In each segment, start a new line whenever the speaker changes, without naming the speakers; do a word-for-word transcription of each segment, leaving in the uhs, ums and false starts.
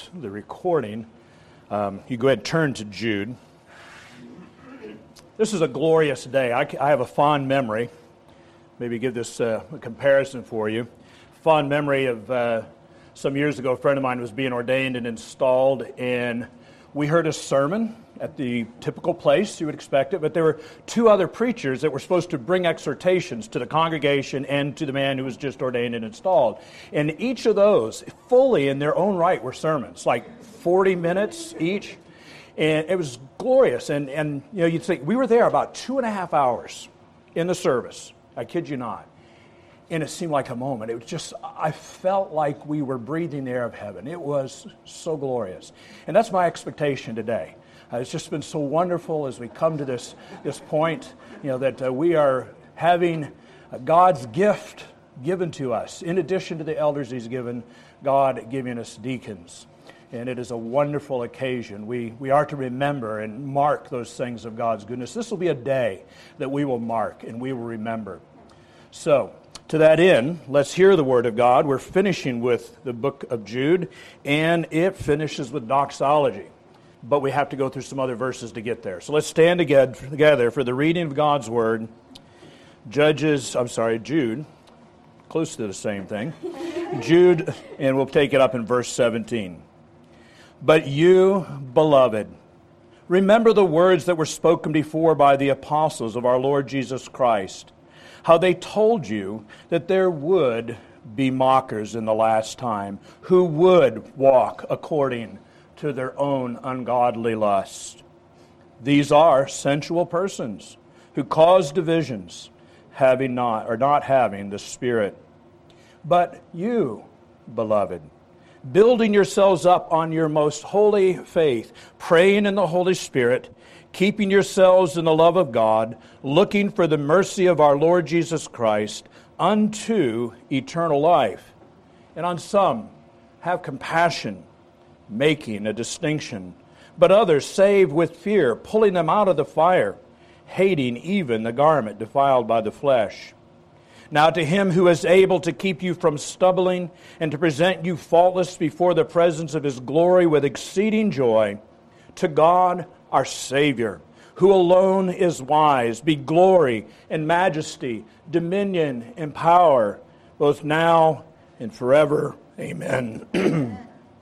the recording, um, you go ahead and turn to Jude. This is a glorious day. I, I have a fond memory. Maybe give this uh, a comparison for you. Fond memory of uh, some years ago, a friend of mine was being ordained and installed, and we heard a sermon at the typical place you would expect it, but there were two other preachers that were supposed to bring exhortations to the congregation and to the man who was just ordained and installed. And each of those, fully in their own right, were sermons, like forty minutes each. And it was glorious. And, and you know, you'd think, we were there about two and a half hours in the service. I kid you not. And it seemed like a moment. It was just, I felt like we were breathing the air of heaven. It was so glorious. And that's my expectation today. Uh, it's just been so wonderful as we come to this, this point, you know, that uh, we are having uh, God's gift given to us. In addition to the elders He's given, God giving us deacons. And it is a wonderful occasion. We we are to remember and mark those things of God's goodness. This will be a day that we will mark and we will remember. So, to that end, let's hear the Word of God. We're finishing with the book of Jude, and it finishes with doxology. But we have to go through some other verses to get there. So let's stand together for the reading of God's Word. Judges, I'm sorry, Jude, close to the same thing. Jude, and we'll take it up in verse seventeen. But you, beloved, remember the words that were spoken before by the apostles of our Lord Jesus Christ, how they told you that there would be mockers in the last time, who would walk according to their own ungodly lust. These are sensual persons who cause divisions, having not or not having the Spirit. But you, beloved, building yourselves up on your most holy faith, praying in the Holy Spirit, keeping yourselves in the love of God, looking for the mercy of our Lord Jesus Christ unto eternal life. And on some, have compassion, making a distinction, but others save with fear, pulling them out of the fire, hating even the garment defiled by the flesh. Now to Him who is able to keep you from stumbling and to present you faultless before the presence of His glory with exceeding joy, to God our Savior, who alone is wise, be glory and majesty, dominion and power, both now and forever. Amen.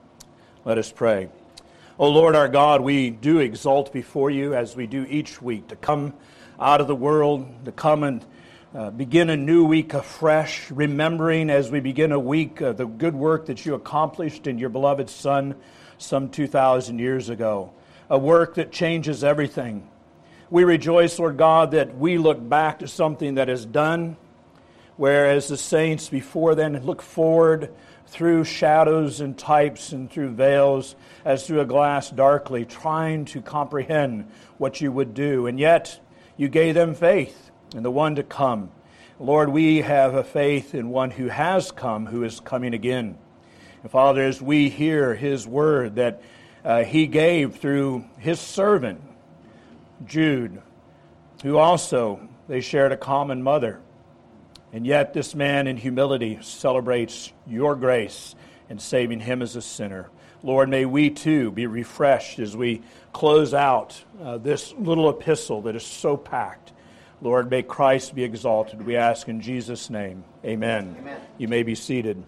Let us pray. O Lord our God, we do exalt before you as we do each week, to come out of the world, to come and uh, begin a new week afresh, remembering as we begin a week uh, the good work that you accomplished in your beloved Son some two thousand years ago, a work that changes everything. We rejoice, Lord God, that we look back to something that is done, whereas the saints before then look forward through shadows and types and through veils, as through a glass darkly, trying to comprehend what you would do. And yet, you gave them faith in the one to come. Lord, we have a faith in one who has come, who is coming again. And Father, as we hear His word that uh, He gave through His servant, Jude, who also, they shared a common mother. And yet this man in humility celebrates your grace in saving him as a sinner. Lord, may we too be refreshed as we close out uh, this little epistle that is so packed. Lord, may Christ be exalted. We ask in Jesus' name. Amen. Amen. You may be seated.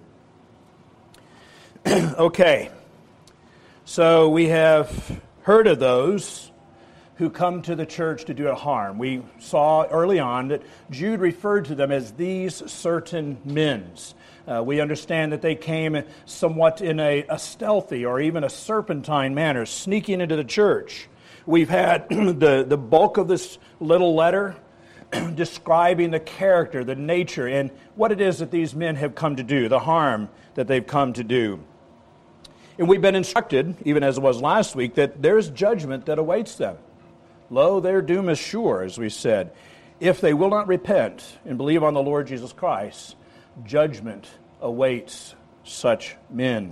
Okay. So we have heard of those who come to the church to do a harm. We saw early on that Jude referred to them as these certain men. Uh, we understand that they came somewhat in a, a stealthy or even a serpentine manner, sneaking into the church. We've had the, the bulk of this little letter describing the character, the nature, and what it is that these men have come to do, the harm that they've come to do. And we've been instructed, even as it was last week, that there's judgment that awaits them. Lo, their doom is sure, as we said. If they will not repent and believe on the Lord Jesus Christ, judgment awaits such men.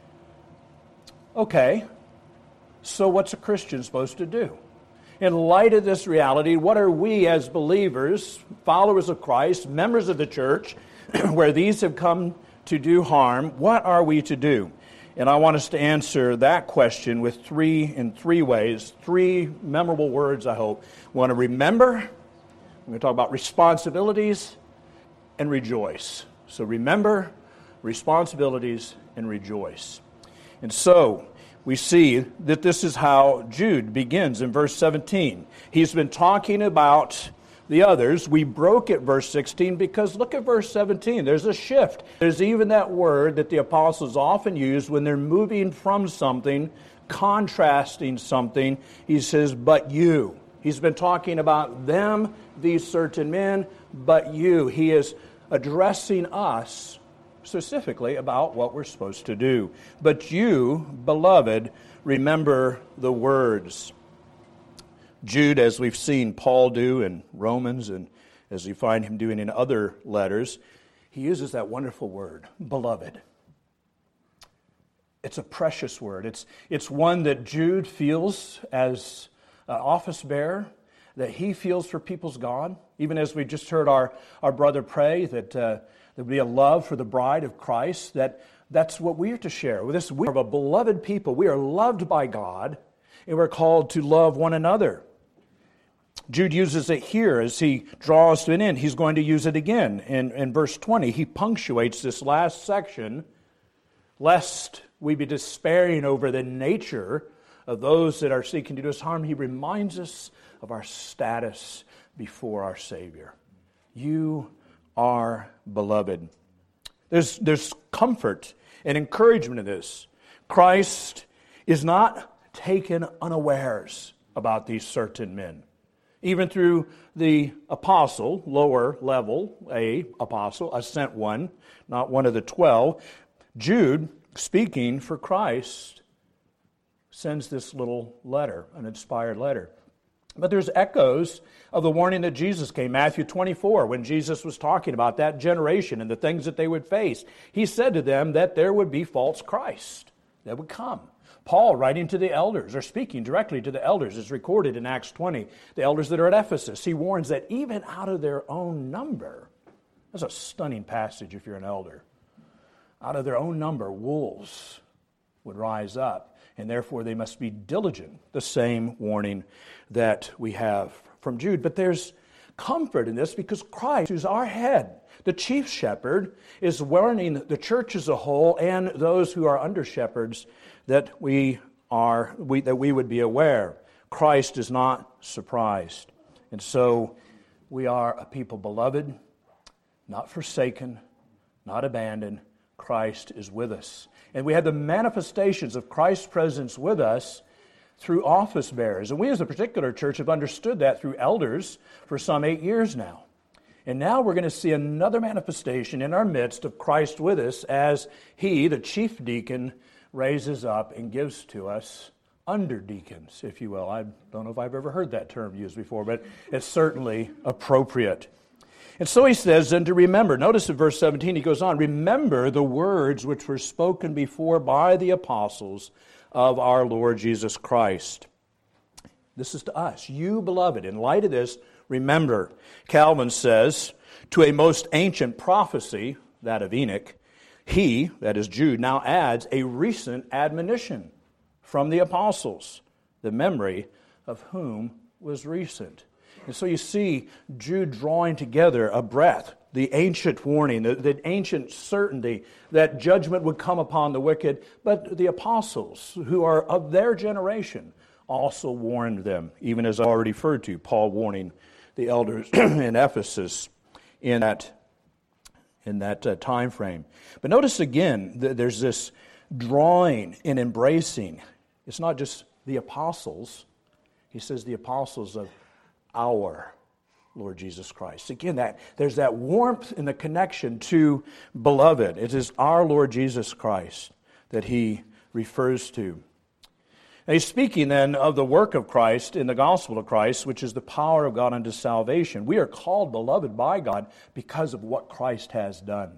Okay, so what's a Christian supposed to do? In light of this reality, what are we as believers, followers of Christ, members of the church, where these have come to do harm, what are we to do? And I want us to answer that question with three, in three ways, three memorable words, I hope. We want to remember, we're going to talk about responsibilities, and rejoice. So remember, responsibilities, and rejoice. And so, we see that this is how Jude begins in verse seventeen. He's been talking about the others. We broke at verse sixteen because look at verse seventeen. There's a shift. There's even that word that the apostles often use when they're moving from something, contrasting something. He says, but you. He's been talking about them, these certain men, but you. He is addressing us specifically about what we're supposed to do. But you, beloved, remember the words. Jude, as we've seen Paul do in Romans and as we find him doing in other letters, he uses that wonderful word, beloved. It's a precious word. It's, it's one that Jude feels as an office bearer, that he feels for people's God. Even as we just heard our, our brother pray that uh, there would be a love for the bride of Christ, that that's what we are to share. With this, we are a beloved people. We are loved by God, and we're called to love one another. Jude uses it here as he draws to an end. He's going to use it again in, in verse twenty. He punctuates this last section, lest we be despairing over the nature of those that are seeking to do us harm. He reminds us of our status before our Savior. You are beloved. There's, there's comfort and encouragement in this. Christ is not taken unawares about these certain men. Even through the apostle, lower level, a apostle, a sent one, not one of the twelve, Jude, speaking for Christ, sends this little letter, an inspired letter. But there's echoes of the warning that Jesus came. Matthew twenty-four, when Jesus was talking about that generation and the things that they would face, he said to them that there would be false Christ that would come. Paul, writing to the elders, or speaking directly to the elders, is recorded in Acts twenty, the elders that are at Ephesus. He warns that even out of their own number, that's a stunning passage if you're an elder, out of their own number, wolves would rise up, and therefore they must be diligent. The same warning that we have from Jude. But there's comfort in this because Christ, who's our head, the chief shepherd, is warning the church as a whole and those who are under shepherds that we are we, that we would be aware. Christ is not surprised. And so we are a people beloved, not forsaken, not abandoned. Christ is with us. And we have the manifestations of Christ's presence with us through office bearers. And we as a particular church have understood that through elders for some eight years now. And now we're going to see another manifestation in our midst of Christ with us as he, the chief deacon, raises up and gives to us under deacons, if you will. I don't know if I've ever heard that term used before, but it's certainly appropriate. And so he says, and to remember, notice in verse seventeen, he goes on, remember the words which were spoken before by the apostles of our Lord Jesus Christ. This is to us. You, beloved, in light of this, remember. Calvin says, to a most ancient prophecy, that of Enoch, he, that is Jude, now adds a recent admonition from the apostles, the memory of whom was recent. And so you see Jude drawing together a breath, the ancient warning, the, the ancient certainty that judgment would come upon the wicked, but the apostles who are of their generation also warned them, even as I already referred to, Paul warning the elders in Ephesus in that, in that uh, time frame. But notice again, th- there's this drawing and embracing. It's not just the apostles. He says the apostles of our Lord Jesus Christ. Again, that there's that warmth in the connection to beloved. It is our Lord Jesus Christ that he refers to. And he's speaking then of the work of Christ in the gospel of Christ, which is the power of God unto salvation. We are called beloved by God because of what Christ has done.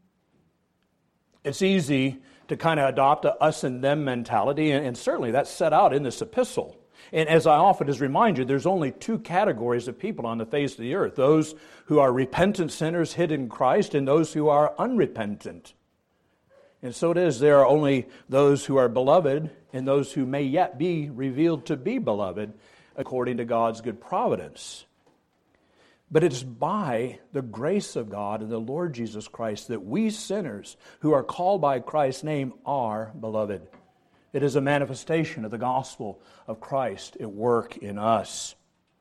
It's easy to kind of adopt a us and them mentality, and, and certainly that's set out in this epistle. And as I often just remind you, there's only two categories of people on the face of the earth. Those who are repentant sinners hid in Christ and those who are unrepentant. And so it is, there are only those who are beloved and those who may yet be revealed to be beloved according to God's good providence. But it's by the grace of God and the Lord Jesus Christ that we sinners who are called by Christ's name are beloved. It is a manifestation of the gospel of Christ at work in us.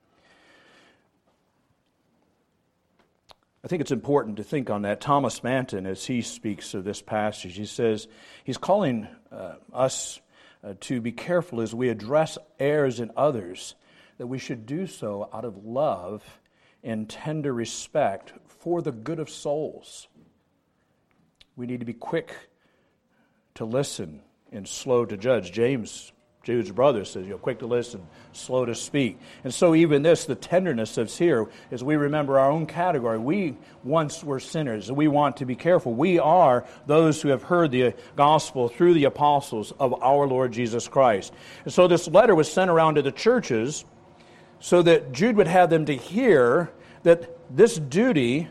I think it's important to think on that. Thomas Manton, as he speaks of this passage, he says he's calling uh, us uh, to be careful as we address errors in others, that we should do so out of love and tender respect for the good of souls. We need to be quick to listen and slow to judge. James, Jude's brother, says, you know, quick to listen, slow to speak. And so even this, the tenderness that's here, as we remember our own category, we once were sinners, and we want to be careful. We are those who have heard the gospel through the apostles of our Lord Jesus Christ. And so this letter was sent around to the churches so that Jude would have them to hear that this duty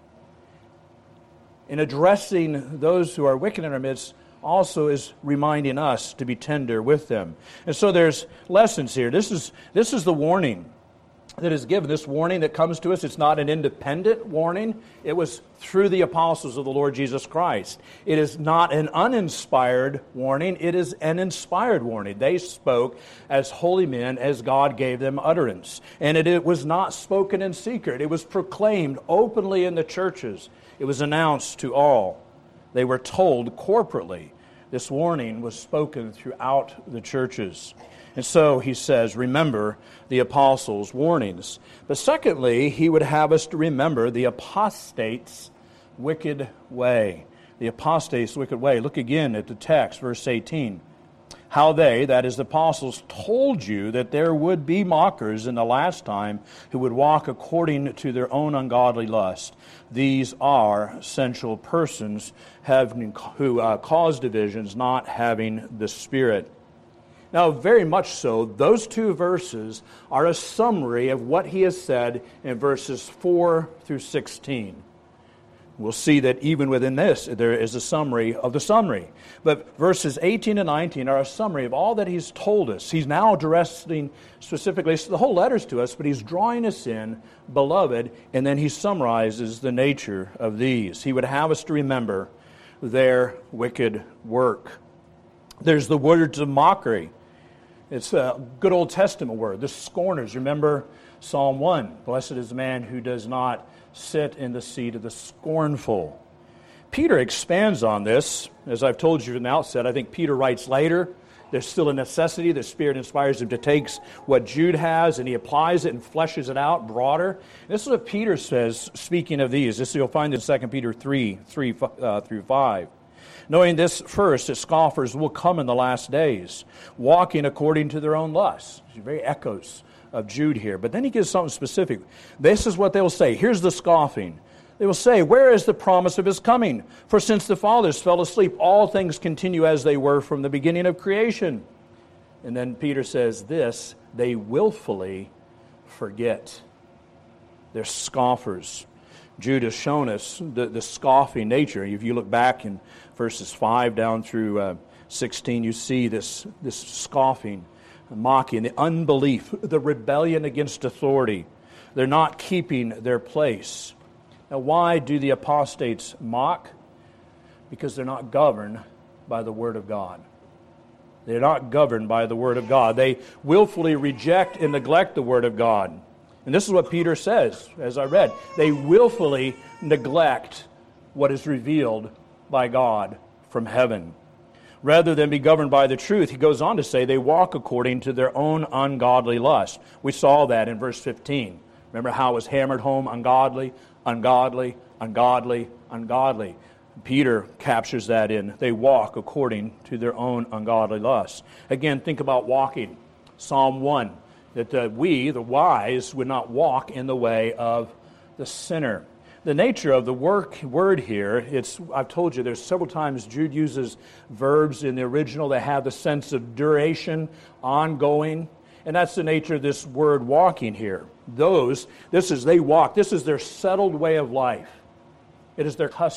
in addressing those who are wicked in our midst also is reminding us to be tender with them. And so there's lessons here. This is this is the warning that is given. This warning that comes to us, it's not an independent warning. It was through the apostles of the Lord Jesus Christ. It is not an uninspired warning. It is an inspired warning. They spoke as holy men as God gave them utterance. And it, it was not spoken in secret. It was proclaimed openly in the churches. It was announced to all. They were told corporately. This warning was spoken throughout the churches. And so he says, remember the apostles' warnings. But secondly, he would have us to remember the apostate's wicked way. The apostate's wicked way. Look again at the text, verse eighteen. How they, that is the apostles, told you that there would be mockers in the last time who would walk according to their own ungodly lust. These are sensual persons having, who uh, cause divisions, not having the Spirit. Now, very much so, those two verses are a summary of what he has said in verses four through sixteen. We'll see that even within this, there is a summary of the summary. But verses eighteen and nineteen are a summary of all that he's told us. He's now addressing specifically, the whole letter's to us, but he's drawing us in, beloved, and then he summarizes the nature of these. He would have us to remember their wicked work. There's the words of mockery. It's a good Old Testament word. The scorners. Remember Psalm one. Blessed is the man who does not sit in the seat of the scornful. Peter expands on this. As I've told you from the outset, I think Peter writes later. There's still a necessity. The Spirit inspires him to take what Jude has and he applies it and fleshes it out broader. This is what Peter says, speaking of these. This you'll find in Second Peter three, three uh, through five. Knowing this first, that scoffers will come in the last days, walking according to their own lusts. It's very echoes of Jude here. But then he gives something specific. This is what they will say. Here's the scoffing. They will say, where is the promise of his coming? For since the fathers fell asleep, all things continue as they were from the beginning of creation. And then Peter says this, they willfully forget. They're scoffers. Jude has shown us the, the scoffing nature. If you look back in verses five down through uh, sixteen, you see this, this scoffing, mocking, the unbelief, the rebellion against authority. They're not keeping their place. Now, why do the apostates mock? Because they're not governed by the Word of God. They're not governed by the Word of God. They willfully reject and neglect the Word of God. And this is what Peter says, as I read. They willfully neglect what is revealed by God from heaven. Rather than be governed by the truth, he goes on to say they walk according to their own ungodly lust. We saw that in verse fifteen. Remember how it was hammered home? Ungodly, ungodly, ungodly, ungodly. Peter captures that in, they walk according to their own ungodly lusts. Again, think about walking. Psalm one, that uh, we, the wise, would not walk in the way of the sinner. The nature of the work word here, it's I've told you there's several times Jude uses verbs in the original that have the sense of duration, ongoing, and that's the nature of this word walking here. Those, this is they walk, this is their settled way of life. It is their custom.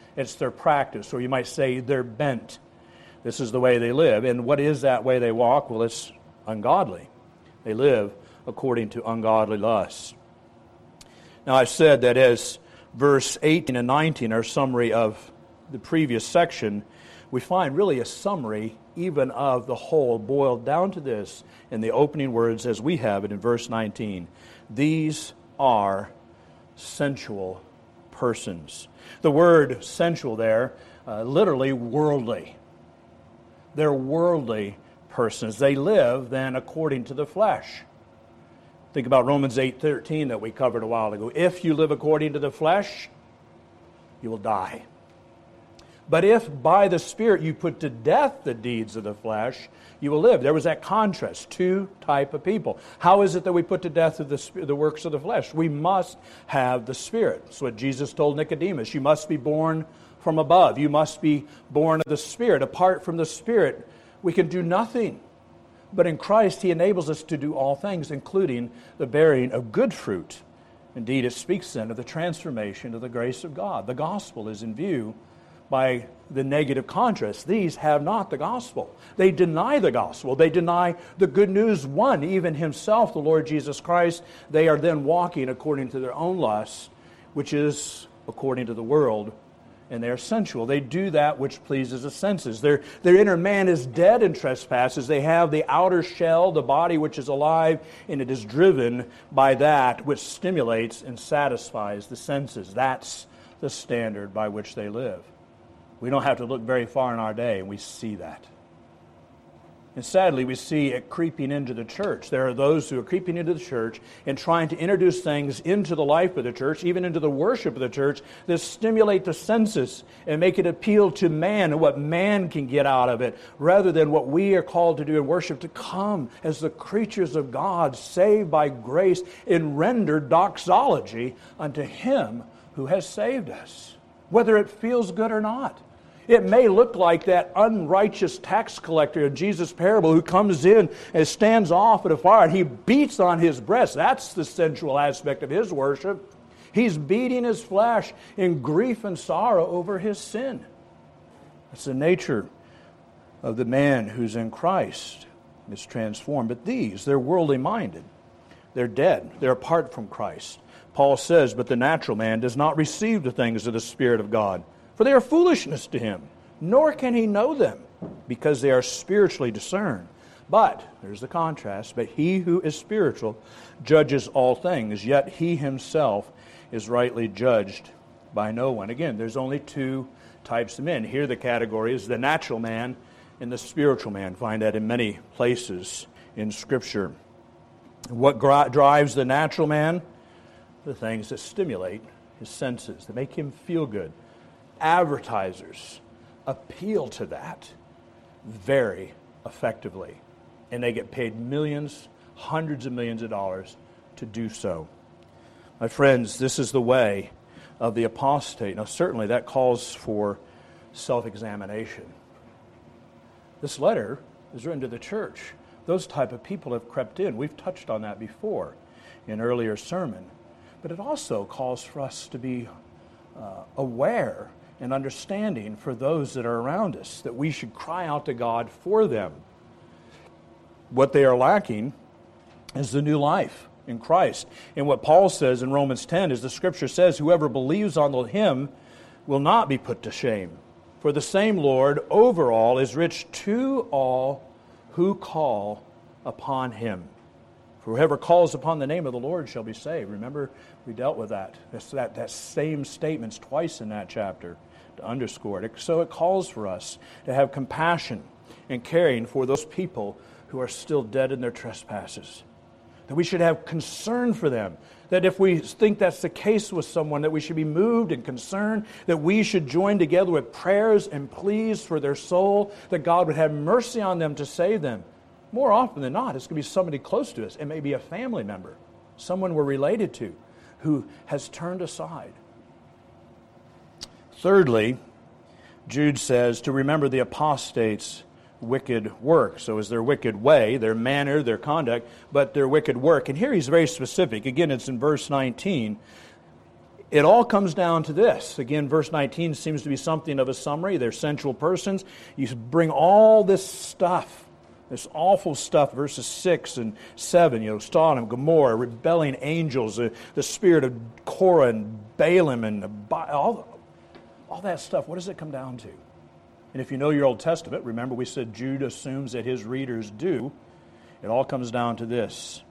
It's their practice, or you might say their bent. This is the way they live. And what is that way they walk? Well, it's ungodly. They live according to ungodly lusts. Now, I've said that as verse eighteen and nineteen are a summary of the previous section, we find really a summary even of the whole boiled down to this in the opening words as we have it in verse nineteen. These are sensual persons. The word sensual there, uh, literally worldly. They're worldly persons. They live then according to the flesh. Think about Romans eight thirteen that we covered a while ago. If you live according to the flesh, you will die. But if by the Spirit you put to death the deeds of the flesh, you will live. There was that contrast, two type of people. How is it that we put to death the, the works of the flesh? We must have the Spirit. That's what Jesus told Nicodemus. You must be born from above. You must be born of the Spirit. Apart from the Spirit, we can do nothing. But in Christ, He enables us to do all things, including the bearing of good fruit. Indeed, it speaks then of the transformation of the grace of God. The gospel is in view by the negative contrast. These have not the gospel. They deny the gospel. They deny the good news one, even Himself, the Lord Jesus Christ. They are then walking according to their own lusts, which is according to the world, and they are sensual. They do that which pleases the senses. Their, their inner man is dead in trespasses. They have the outer shell, the body which is alive, and it is driven by that which stimulates and satisfies the senses. That's the standard by which they live. We don't have to look very far in our day, and we see that. And sadly, we see it creeping into the church. There are those who are creeping into the church and trying to introduce things into the life of the church, even into the worship of the church, that stimulate the senses and make it appeal to man and what man can get out of it, rather than what we are called to do in worship, to come as the creatures of God, saved by grace, and render doxology unto Him who has saved us, whether it feels good or not. It may look like that unrighteous tax collector in Jesus' parable who comes in and stands off at a fire and he beats on his breast. That's the sensual aspect of his worship. He's beating his flesh in grief and sorrow over his sin. That's the nature of the man who's in Christ. It's transformed. But these, they're worldly minded. They're dead. They're apart from Christ. Paul says, but the natural man does not receive the things of the Spirit of God, for they are foolishness to him, nor can he know them, because they are spiritually discerned. But, there's the contrast, but he who is spiritual judges all things, yet he himself is rightly judged by no one. Again, there's only two types of men. Here the category is the natural man and the spiritual man. Find that in many places in Scripture. What gri- drives the natural man? The things that stimulate his senses, that make him feel good. Advertisers appeal to that very effectively, and they get paid millions, hundreds of millions of dollars to do so. My friends, this is the way of the apostate. Now, certainly that calls for self-examination. This letter is written to the church. Those type of people have crept in. We've touched on that before in earlier sermon. But it also calls for us to be uh, aware and understanding for those that are around us, that we should cry out to God for them. What they are lacking is the new life in Christ. And what Paul says in Romans ten is the Scripture says, whoever believes on Him will not be put to shame. For the same Lord over all is rich to all who call upon Him. For whoever calls upon the name of the Lord shall be saved. Remember, we dealt with that. That's that, that same statement's twice in that chapter to underscore it. So it calls for us to have compassion and caring for those people who are still dead in their trespasses. That we should have concern for them. That if we think that's the case with someone, that we should be moved and concerned, that we should join together with prayers and pleas for their soul, that God would have mercy on them to save them. More often than not, it's going to be somebody close to us. It may be a family member, someone we're related to, who has turned aside. Thirdly, Jude says to remember the apostates' wicked work. So is their wicked way, their manner, their conduct, but their wicked work. And here he's very specific. Again, it's in verse nineteen. It all comes down to this. Again, verse nineteen seems to be something of a summary. They're central persons. You bring all this stuff, this awful stuff, verses six and seven, you know, Sodom, Gomorrah, rebelling angels, uh, the spirit of Korah and Balaam, and all, all that stuff. What does it come down to? And if you know your Old Testament, remember we said Jude assumes that his readers do. It all comes down to this.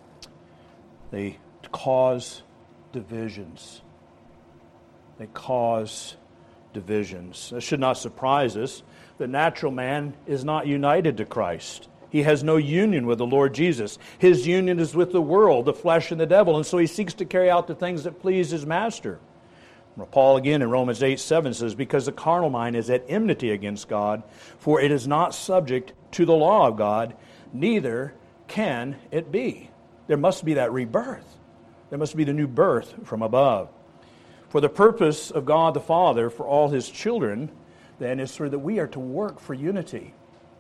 They cause divisions. They cause divisions. This should not surprise us. The natural man is not united to Christ. He has no union with the Lord Jesus. His union is with the world, the flesh, and the devil, and so he seeks to carry out the things that please his master. Paul again in Romans eight seven says, because the carnal mind is at enmity against God, for it is not subject to the law of God, neither can it be. There must be that rebirth. There must be the new birth from above. For the purpose of God the Father for all His children, then, is so that we are to work for unity.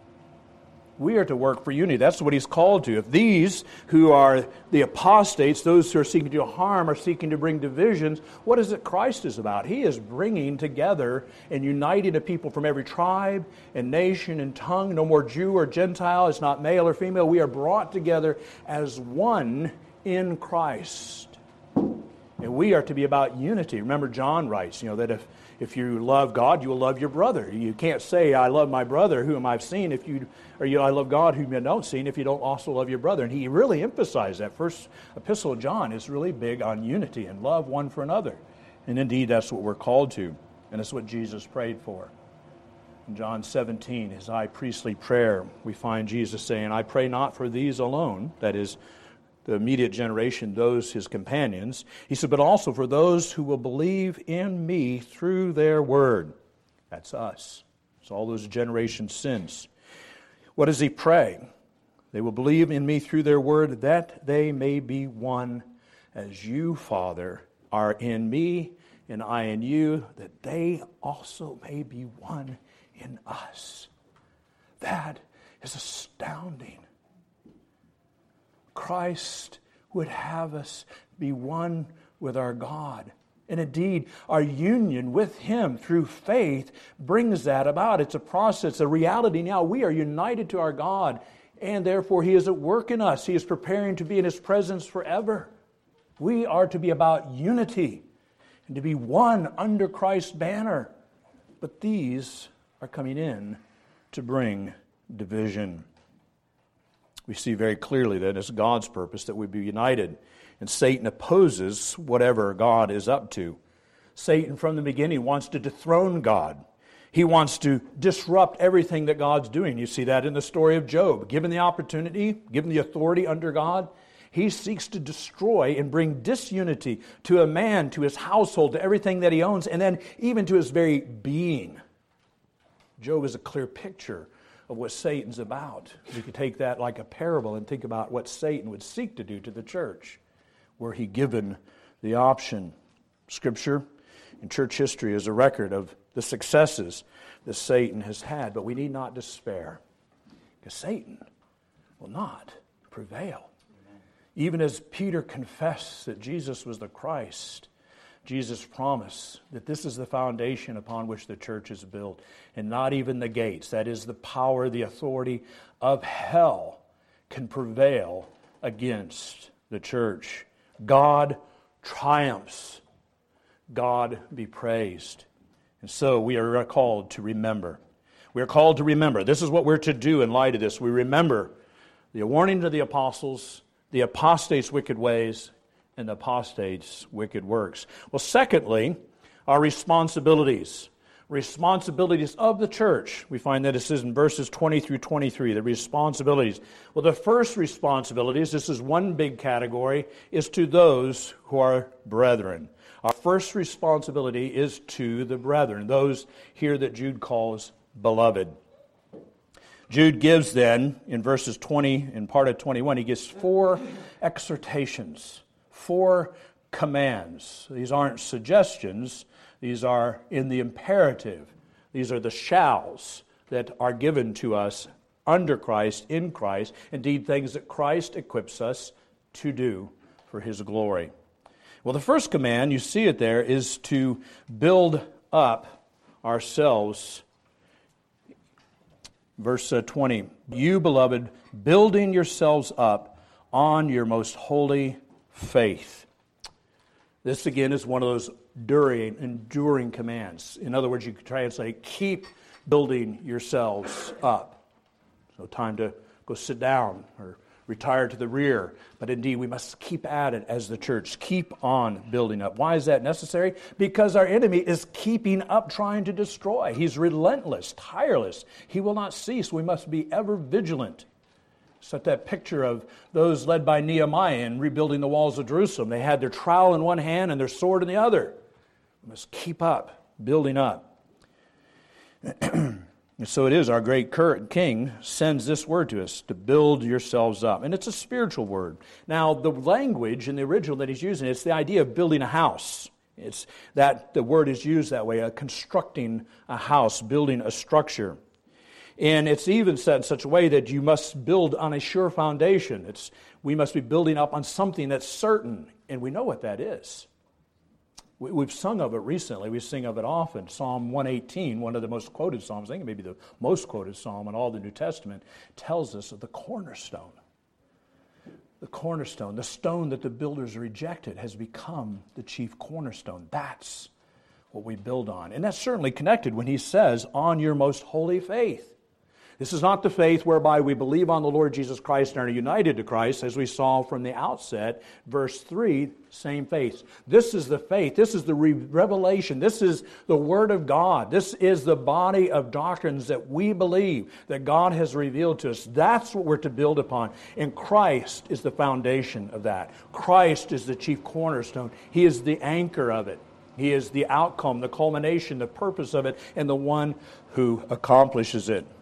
We are to work for unity. That's what He's called to. If these who are the apostates, those who are seeking to harm, are seeking to bring divisions, what is it Christ is about? He is bringing together and uniting a people from every tribe and nation and tongue. No more Jew or Gentile. It's not male or female. We are brought together as one in Christ. And we are to be about unity. Remember, John writes, you know, that if, if you love God, you will love your brother. You can't say, I love my brother whom I've seen, if you, or you, I love God whom you don't see, if you don't also love your brother. And he really emphasized that. First epistle of John is really big on unity and love one for another. And indeed, that's what we're called to. And it's what Jesus prayed for. In John seventeen, his high priestly prayer, we find Jesus saying, I pray not for these alone, that is, the immediate generation, those his companions. He said, but also for those who will believe in me through their word. That's us. It's all those generations since. What does he pray? They will believe in me through their word, that they may be one as you, Father, are in me and I in you, that they also may be one in us. That is astounding. Christ would have us be one with our God. And indeed, our union with Him through faith brings that about. It's a process, a reality now. We are united to our God, and therefore He is at work in us. He is preparing to be in His presence forever. We are to be about unity and to be one under Christ's banner. But these are coming in to bring division. We see very clearly that it's God's purpose that we be united. And Satan opposes whatever God is up to. Satan from the beginning wants to dethrone God. He wants to disrupt everything that God's doing. You see that in the story of Job. Given the opportunity, given the authority under God, he seeks to destroy and bring disunity to a man, to his household, to everything that he owns, and then even to his very being. Job is a clear picture of what Satan's about. We could take that like a parable and think about what Satan would seek to do to the church, were he given the option. Scripture and church history is a record of the successes that Satan has had, but we need not despair, because Satan will not prevail. Amen. Even as Peter confessed that Jesus was the Christ, Jesus promised that this is the foundation upon which the church is built, and not even the gates, that is the power, the authority of hell, can prevail against the church. God triumphs. God be praised. And so we are called to remember. We are called to remember. This is what we're to do in light of this. We remember the warning to the apostles, the apostates' wicked ways, and the apostates' wicked works. Well, secondly, our responsibilities. Responsibilities of the church. We find that this is in verses twenty through twenty-three, the responsibilities. Well, the first responsibilities, this is one big category, is to those who are brethren. Our first responsibility is to the brethren, those here that Jude calls beloved. Jude gives then, in verses twenty and part of twenty-one, he gives four exhortations. Four commands. These aren't suggestions. These are in the imperative. These are the shalls that are given to us under Christ, in Christ. Indeed, things that Christ equips us to do for His glory. Well, the first command, you see it there, is to build up ourselves. Verse uh, twenty, you, beloved, building yourselves up on your most holy faith. This, again, is one of those enduring, enduring commands. In other words, you could translate, keep building yourselves up. So time to go sit down or retire to the rear. But indeed, we must keep at it as the church. Keep on building up. Why is that necessary? Because our enemy is keeping up, trying to destroy. He's relentless, tireless. He will not cease. We must be ever vigilant. Set that picture of those led by Nehemiah in rebuilding the walls of Jerusalem. They had their trowel in one hand and their sword in the other. We must keep up, building up. And so it is, our great King sends this word to us, to build yourselves up. And it's a spiritual word. Now, the language in the original that he's using, it's the idea of building a house. It's that the word is used that way, uh, constructing a house, building a structure. And it's even said in such a way that you must build on a sure foundation. It's we must be building up on something that's certain, and we know what that is. We, we've sung of it recently. We sing of it often. Psalm one eighteen, one of the most quoted psalms, I think maybe the most quoted psalm in all the New Testament, tells us of the cornerstone. The cornerstone, the stone that the builders rejected, has become the chief cornerstone. That's what we build on. And that's certainly connected when he says, on your most holy faith. This is not the faith whereby we believe on the Lord Jesus Christ and are united to Christ, as we saw from the outset. Verse three, same faith. This is the faith. This is the re- revelation. This is the Word of God. This is the body of doctrines that we believe, that God has revealed to us. That's what we're to build upon. And Christ is the foundation of that. Christ is the chief cornerstone. He is the anchor of it. He is the outcome, the culmination, the purpose of it, and the one who accomplishes it.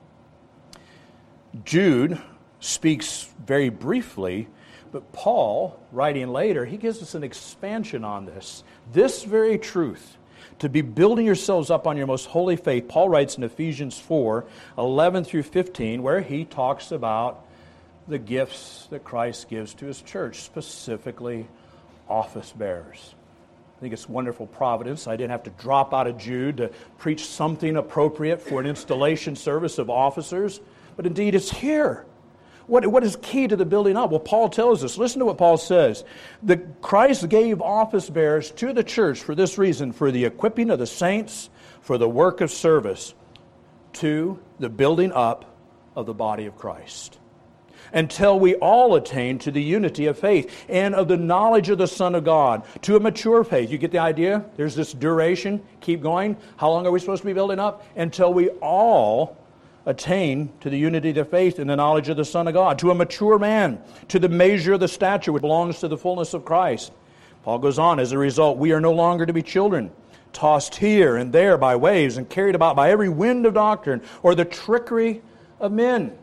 Jude speaks very briefly, but Paul, writing later, he gives us an expansion on this. This very truth, to be building yourselves up on your most holy faith, Paul writes in Ephesians four, eleven through fifteen, where he talks about the gifts that Christ gives to his church, specifically office bearers. I think it's wonderful providence. I didn't have to drop out of Jude to preach something appropriate for an installation service of officers. But indeed, it's here. What, what is key to the building up? Well, Paul tells us. Listen to what Paul says. The Christ gave office bearers to the church for this reason, for the equipping of the saints, for the work of service, to the building up of the body of Christ, until we all attain to the unity of faith and of the knowledge of the Son of God, to a mature faith. You get the idea? There's this duration. Keep going. How long are we supposed to be building up? Until we all attain to the unity of the faith and the knowledge of the Son of God, to a mature man, to the measure of the stature which belongs to the fullness of Christ. Paul goes on, as a result, we are no longer to be children, tossed here and there by waves and carried about by every wind of doctrine or the trickery of men.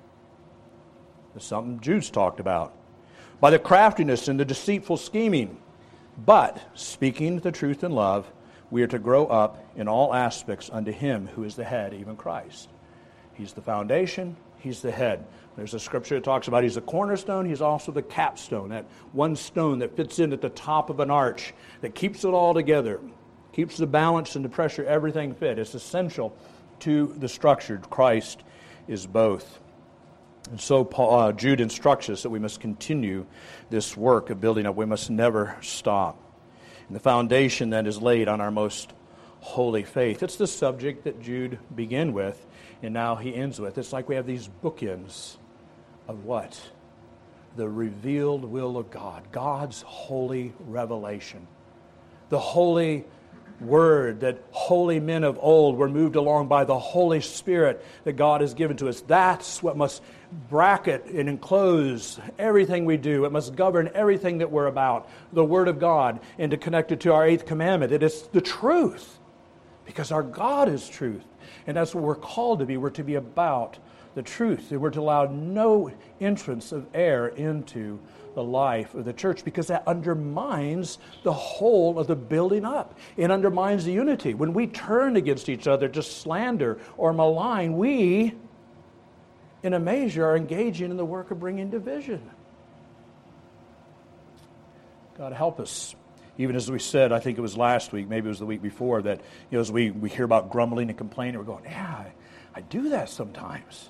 That's something Jude's talked about. By the craftiness and the deceitful scheming. But, speaking the truth in love, we are to grow up in all aspects unto Him who is the head, even Christ. He's the foundation, He's the head. There's a scripture that talks about He's the cornerstone, He's also the capstone, that one stone that fits in at the top of an arch, that keeps it all together, keeps the balance and the pressure, everything fit. It's essential to the structure. Christ is both. And so Paul, uh, Jude instructs us that we must continue this work of building up. We must never stop. And the foundation that is laid on our most holy faith. It's the subject that Jude began with, and now he ends with. It's like we have these bookends of what? The revealed will of God. God's holy revelation. The holy word that holy men of old were moved along by the Holy Spirit that God has given to us. That's what must bracket and enclose everything we do. It must govern everything that we're about. The Word of God, and to connect it to our eighth commandment. It is the truth, because our God is truth. And that's what we're called to be. We're to be about the truth. And we're to allow no entrance of error into the life of the church, because that undermines the whole of the building up. It undermines the unity. When we turn against each other to slander or malign, we, in a measure, are engaging in the work of bringing division. God help us. Even as we said, I think it was last week, maybe it was the week before, that you know, as we, we hear about grumbling and complaining, we're going, yeah, I, I do that sometimes.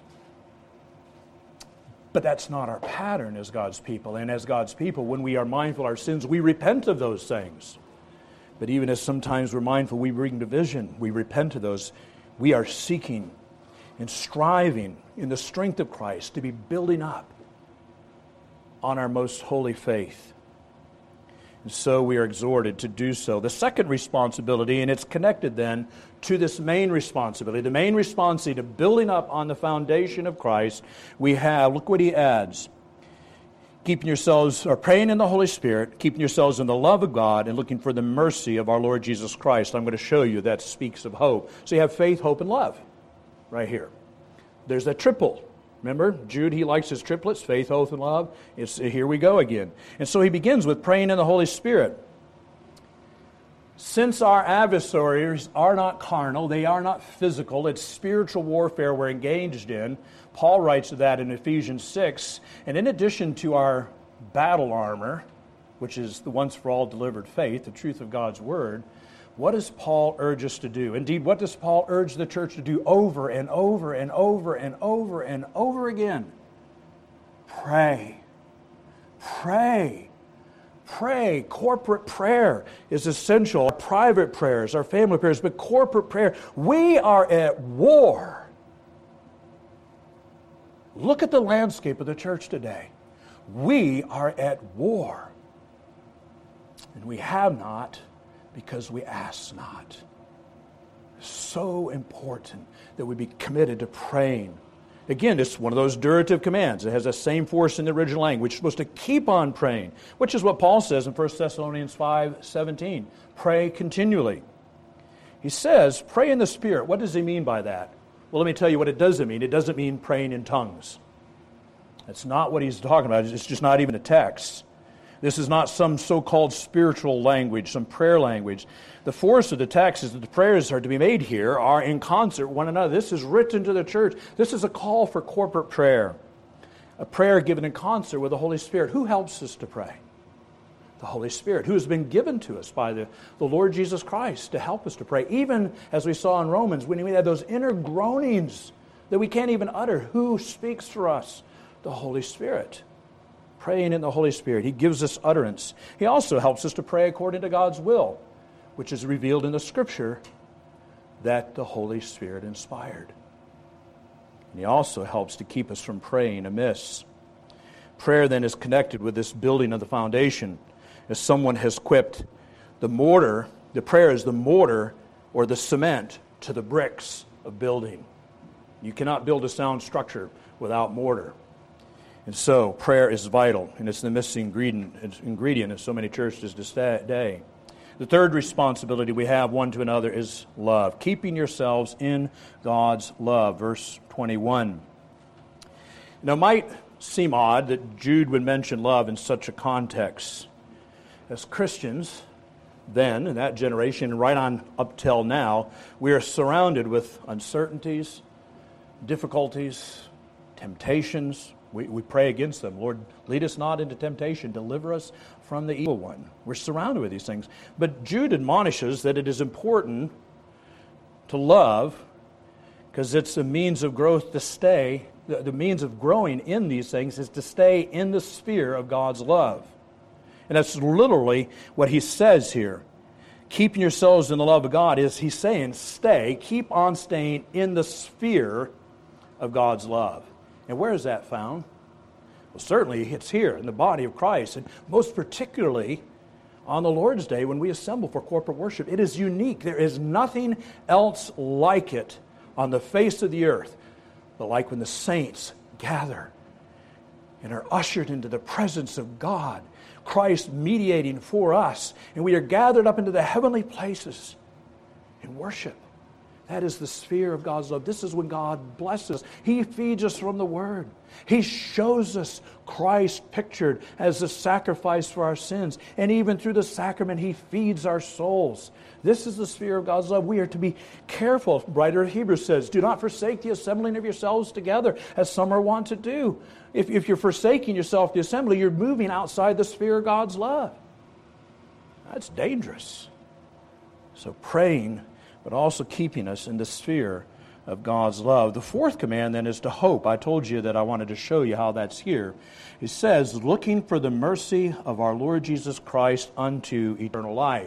But that's not our pattern as God's people. And as God's people, when we are mindful of our sins, we repent of those things. But even as sometimes we're mindful, we bring division, we repent of those, we are seeking and striving in the strength of Christ to be building up on our most holy faith. And so we are exhorted to do so. The second responsibility, and it's connected then to this main responsibility, the main responsibility to building up on the foundation of Christ, we have, look what he adds, keeping yourselves, or praying in the Holy Spirit, keeping yourselves in the love of God, and looking for the mercy of our Lord Jesus Christ. I'm going to show you that speaks of hope. So you have faith, hope, and love right here. There's that triple. Remember, Jude, he likes his triplets, faith, oath, and love. It's, here we go again. And so he begins with praying in the Holy Spirit. Since our adversaries are not carnal, they are not physical, it's spiritual warfare we're engaged in. Paul writes that in Ephesians six. And in addition to our battle armor, which is the once for all delivered faith, the truth of God's word, what does Paul urge us to do? Indeed, what does Paul urge the church to do over and over and over and over and over again? Pray. Pray. Pray. Corporate prayer is essential. Our private prayers, our family prayers, but corporate prayer. We are at war. Look at the landscape of the church today. We are at war. And we have not because we ask not. So important that we be committed to praying. Again, it's one of those durative commands. It has the same force in the original language. We're supposed to keep on praying, which is what Paul says in First Thessalonians five seventeen. Pray continually. He says, pray in the Spirit. What does he mean by that? Well, let me tell you what it doesn't mean. It doesn't mean praying in tongues. That's not what he's talking about. It's just not even a text. This is not some so-called spiritual language, some prayer language. The force of the text is that the prayers are to be made here are in concert with one another. This is written to the church. This is a call for corporate prayer. A prayer given in concert with the Holy Spirit. Who helps us to pray? The Holy Spirit, who has been given to us by the, the Lord Jesus Christ to help us to pray. Even as we saw in Romans, when we had those inner groanings that we can't even utter. Who speaks for us? The Holy Spirit. Praying in the Holy Spirit. He gives us utterance. He also helps us to pray according to God's will, which is revealed in the Scripture that the Holy Spirit inspired. And he also helps to keep us from praying amiss. Prayer then is connected with this building of the foundation. As someone has quipped, the mortar, the prayer is the mortar or the cement to the bricks of building. You cannot build a sound structure without mortar. And so prayer is vital, and it's the missing ingredient, ingredient in so many churches today. The third responsibility we have one to another is love. Keeping yourselves in God's love. Verse twenty-one. Now, it might seem odd that Jude would mention love in such a context. As Christians, then, in that generation, and right on up till now, we are surrounded with uncertainties, difficulties, temptations. We, we pray against them. Lord, lead us not into temptation. Deliver us from the evil one. We're surrounded with these things. But Jude admonishes that it is important to love because it's a means of growth to stay. The, the means of growing in these things is to stay in the sphere of God's love. And that's literally what he says here. Keeping yourselves in the love of God is he's saying stay, keep on staying in the sphere of God's love. And where is that found? Well, certainly it's here in the body of Christ, and most particularly on the Lord's Day when we assemble for corporate worship. It is unique. There is nothing else like it on the face of the earth, but like when the saints gather and are ushered into the presence of God, Christ mediating for us, and we are gathered up into the heavenly places in worship. That is the sphere of God's love. This is when God blesses. He feeds us from the Word. He shows us Christ pictured as the sacrifice for our sins. And even through the sacrament, He feeds our souls. This is the sphere of God's love. We are to be careful. Writer of Hebrews says, do not forsake the assembling of yourselves together, as some are wont to do. If, if you're forsaking yourself, the assembly, you're moving outside the sphere of God's love. That's dangerous. So praying, but also keeping us in the sphere of God's love. The fourth command then is to hope. I told you that I wanted to show you how that's here. It says, looking for the mercy of our Lord Jesus Christ unto eternal life.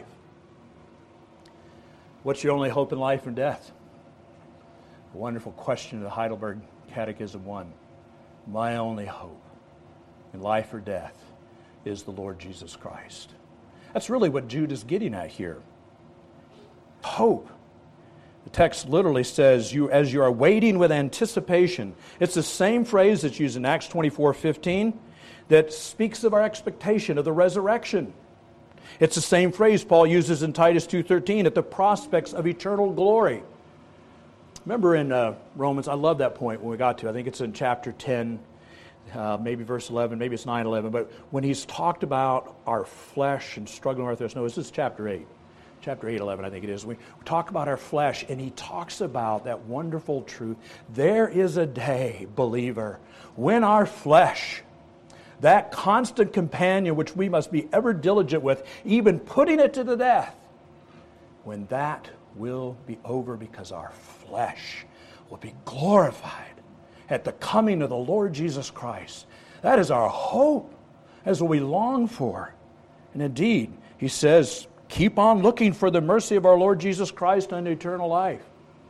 What's your only hope in life and death? A wonderful question of the Heidelberg Catechism one. My only hope in life or death is the Lord Jesus Christ. That's really what Jude is getting at here. Hope. The text literally says, "You as you are waiting with anticipation." It's the same phrase that's used in Acts twenty-four fifteen that speaks of our expectation of the resurrection. It's the same phrase Paul uses in Titus two thirteen at the prospects of eternal glory. Remember in uh, Romans, I love that point when we got to, I think it's in chapter ten, uh, maybe verse eleven, maybe it's nine eleven, but when he's talked about our flesh and struggling with us, no, this is chapter eight. Chapter eight, eleven, I think it is. We talk about our flesh, and he talks about that wonderful truth. There is a day, believer, when our flesh, that constant companion which we must be ever diligent with, even putting it to the death, when that will be over because our flesh will be glorified at the coming of the Lord Jesus Christ. That is our hope. That's what we long for. And indeed, he says, keep on looking for the mercy of our Lord Jesus Christ unto eternal life.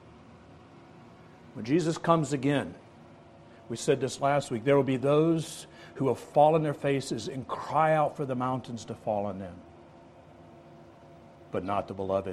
When Jesus comes again, we said this last week, there will be those who will fall on their faces and cry out for the mountains to fall on them. But not the beloved.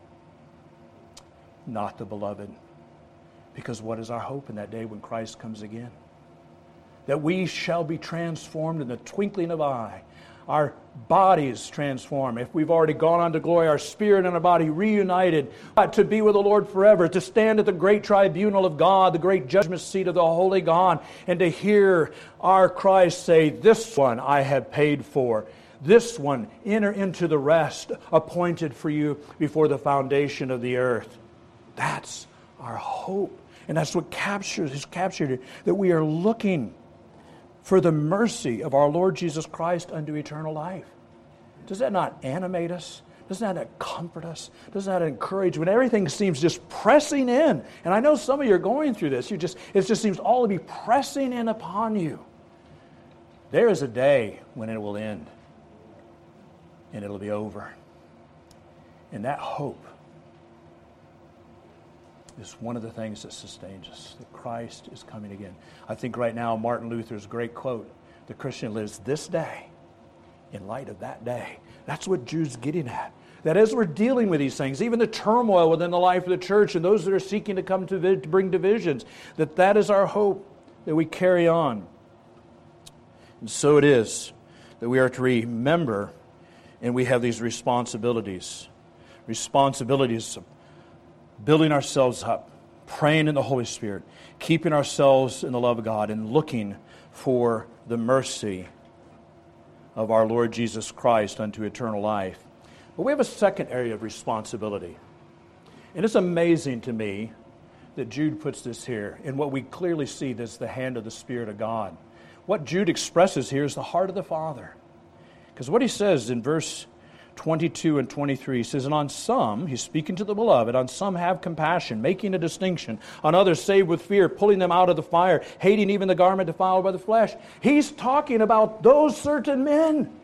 Not the beloved. Because what is our hope in that day when Christ comes again? That we shall be transformed in the twinkling of an eye. Our bodies transformed. If we've already gone on to glory, our spirit and our body reunited to be with the Lord forever, to stand at the great tribunal of God, the great judgment seat of the Holy God, and to hear our Christ say, this one I have paid for. This one, enter into the rest appointed for you before the foundation of the earth. That's our hope. And that's what captures is captured here, that we are looking for the mercy of our Lord Jesus Christ unto eternal life. Does that not animate us? Doesn't that comfort us? Doesn't that encourage when everything seems just pressing in? And I know some of you are going through this. You just it just seems all to be pressing in upon you. There is a day when it will end. And it'll be over. And that hope is one of the things that sustains us, that Christ is coming again. I think right now Martin Luther's great quote, the Christian lives this day in light of that day. That's what Jude's getting at. That as we're dealing with these things, even the turmoil within the life of the church and those that are seeking to come to, vi- to bring divisions, that that is our hope, that we carry on. And so it is that we are to remember, and we have these responsibilities. Responsibilities of building ourselves up, praying in the Holy Spirit, keeping ourselves in the love of God, and looking for the mercy of our Lord Jesus Christ unto eternal life. But we have a second area of responsibility. And it's amazing to me that Jude puts this here. And what we clearly see, that's the hand of the Spirit of God. What Jude expresses here is the heart of the Father. Because what he says in verse twenty-two and twenty-three, he says, and on some, he's speaking to the beloved, on some have compassion, making a distinction. On others save with fear, pulling them out of the fire, hating even the garment defiled by the flesh. He's talking about those certain men.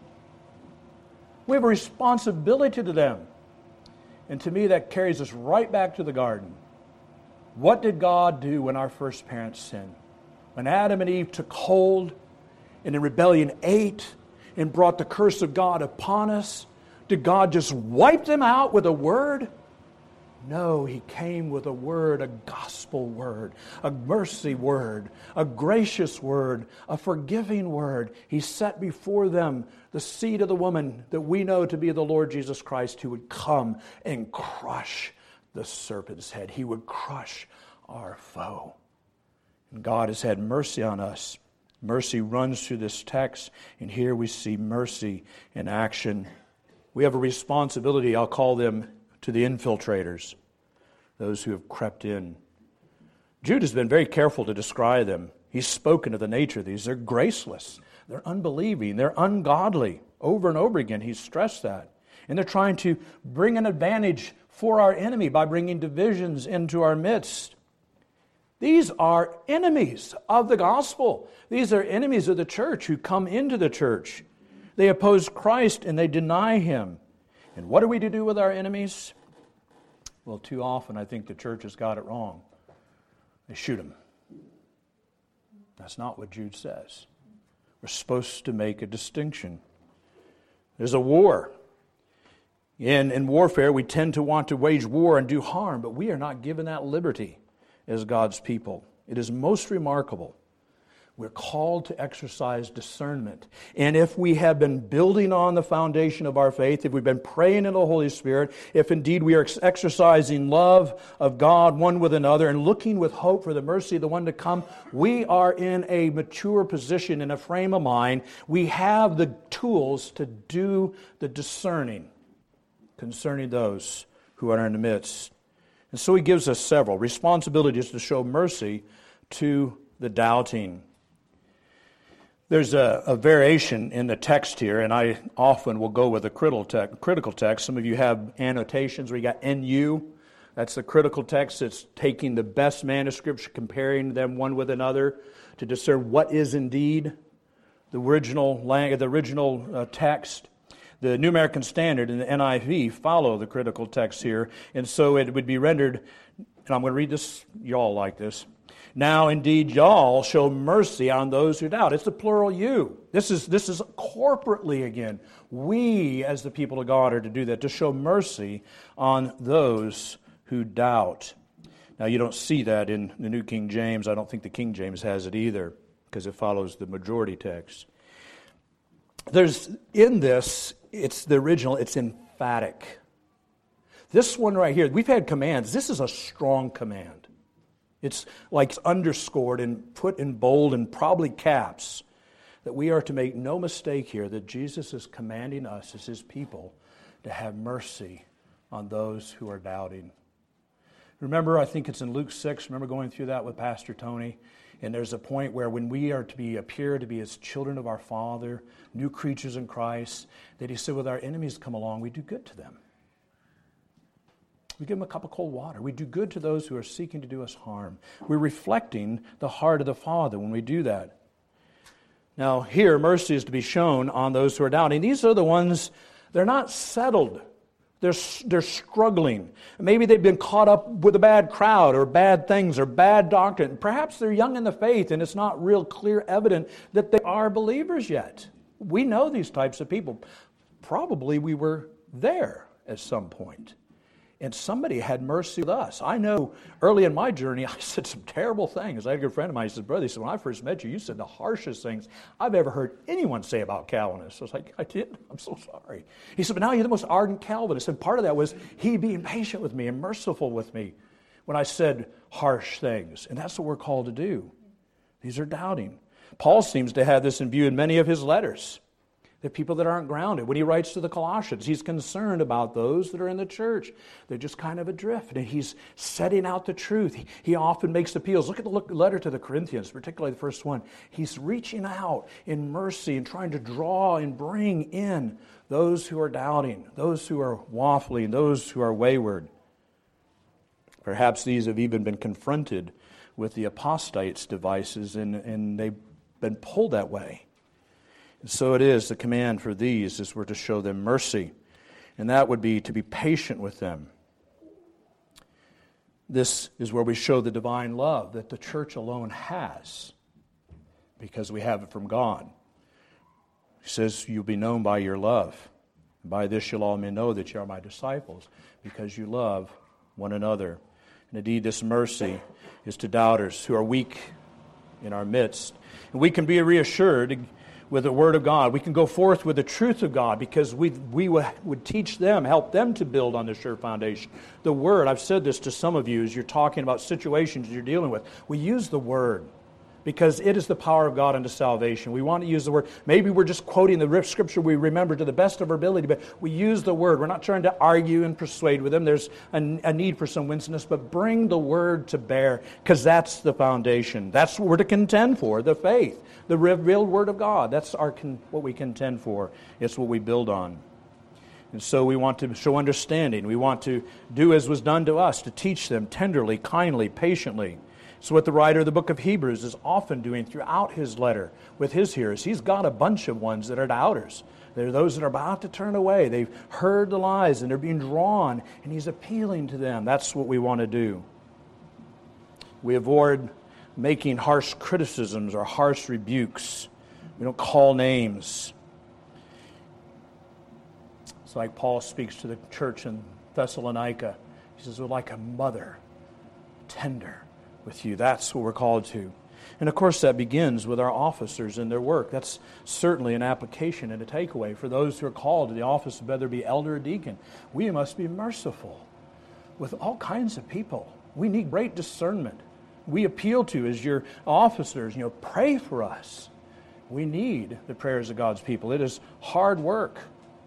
We have a responsibility to them. And to me, that carries us right back to the garden. What did God do when our first parents sinned? When Adam and Eve took hold and in rebellion ate and brought the curse of God upon us, did God just wipe them out with a word? No, He came with a word, a gospel word, a mercy word, a gracious word, a forgiving word. He set before them the seed of the woman that we know to be the Lord Jesus Christ, who would come and crush the serpent's head. He would crush our foe. And God has had mercy on us. Mercy runs through this text, and here we see mercy in action. We have a responsibility, I'll call them, to the infiltrators, those who have crept in. Jude has been very careful to describe them. He's spoken of the nature of these. They're graceless. They're unbelieving. They're ungodly. Over and over again, he's stressed that. And they're trying to bring an advantage for our enemy by bringing divisions into our midst. These are enemies of the gospel. These are enemies of the church who come into the church. They oppose Christ and they deny Him. And what are we to do with our enemies? Well, too often I think the church has got it wrong. They shoot them. That's not what Jude says. We're supposed to make a distinction. There's a war. In, in warfare, we tend to want to wage war and do harm, but we are not given that liberty as God's people. It is most remarkable. We're called to exercise discernment. And if we have been building on the foundation of our faith, if we've been praying in the Holy Spirit, if indeed we are exercising love of God one with another and looking with hope for the mercy of the one to come, we are in a mature position, in a frame of mind. We have the tools to do the discerning concerning those who are in the midst. And so he gives us several responsibilities to show mercy to the doubting. There's a, a variation in the text here, and I often will go with a critical text, critical text. Some of you have annotations where you got N U. That's the critical text. It's taking the best manuscripts, comparing them one with another to discern what is indeed the original language, the original uh, text. The New American Standard and the N I V follow the critical text here, and so it would be rendered, and I'm going to read this, y'all like this. Now, indeed, y'all show mercy on those who doubt. It's the plural you. This is this is corporately again. We, as the people of God, are to do that, to show mercy on those who doubt. Now, you don't see that in the New King James. I don't think the King James has it either, because it follows the majority text. There's, in this, it's the original, it's emphatic. This one right here, we've had commands. This is a strong command. It's like underscored and put in bold and probably caps that we are to make no mistake here that Jesus is commanding us as His people to have mercy on those who are doubting. Remember, I think it's in Luke six, remember going through that with Pastor Tony? And there's a point where when we are to be appear to be as children of our Father, new creatures in Christ, that He said, with our enemies come along, we do good to them. We give them a cup of cold water. We do good to those who are seeking to do us harm. We're reflecting the heart of the Father when we do that. Now, here, mercy is to be shown on those who are doubting. These are the ones, they're not settled. They're, they're struggling. Maybe they've been caught up with a bad crowd or bad things or bad doctrine. Perhaps they're young in the faith and it's not real clear evident that they are believers yet. We know these types of people. Probably we were there at some point. And somebody had mercy with us. I know early in my journey, I said some terrible things. I had a good friend of mine, he said, brother, he said, when I first met you, you said the harshest things I've ever heard anyone say about Calvinists. I was like, I did? I'm so sorry. He said, but now you're the most ardent Calvinist. And part of that was he being patient with me and merciful with me when I said harsh things. And that's what we're called to do. These are doubting. Paul seems to have this in view in many of his letters. The people that aren't grounded. When he writes to the Colossians, he's concerned about those that are in the church. They're just kind of adrift, and he's setting out the truth. He, he often makes appeals. Look at the look, letter to the Corinthians, particularly the first one. He's reaching out in mercy and trying to draw and bring in those who are doubting, those who are waffling, those who are wayward. Perhaps these have even been confronted with the apostates' devices, and, and they've been pulled that way. And so it is, the command for these is we're to show them mercy. And that would be to be patient with them. This is where we show the divine love that the church alone has, because we have it from God. He says, you'll be known by your love. By this you'll all may know that you are my disciples, because you love one another. And indeed, this mercy is to doubters who are weak in our midst. And we can be reassured with the Word of God. We can go forth with the truth of God because we we would teach them, help them to build on the sure foundation. The Word, I've said this to some of you as you're talking about situations you're dealing with. We use the Word because it is the power of God unto salvation. We want to use the Word. Maybe we're just quoting the Scripture we remember to the best of our ability, but we use the Word. We're not trying to argue and persuade with them. There's a, a need for some winsomeness, but bring the Word to bear because that's the foundation. That's what we're to contend for, the faith. The revealed Word of God. That's our con- what we contend for. It's what we build on. And so we want to show understanding. We want to do as was done to us, to teach them tenderly, kindly, patiently. It's what the writer of the book of Hebrews is often doing throughout his letter with his hearers. He's got a bunch of ones that are doubters. They're those that are about to turn away. They've heard the lies and they're being drawn, and he's appealing to them. That's what we want to do. We avoid making harsh criticisms or harsh rebukes. We don't call names. It's like Paul speaks to the church in Thessalonica. He says, we're like a mother, tender with you. That's what we're called to. And of course that begins with our officers and their work. That's certainly an application and a takeaway for those who are called to the office of whether it be elder or deacon. We must be merciful with all kinds of people. We need great discernment. We appeal to as your officers, you know, pray for us. We need the prayers of God's people. It is hard work.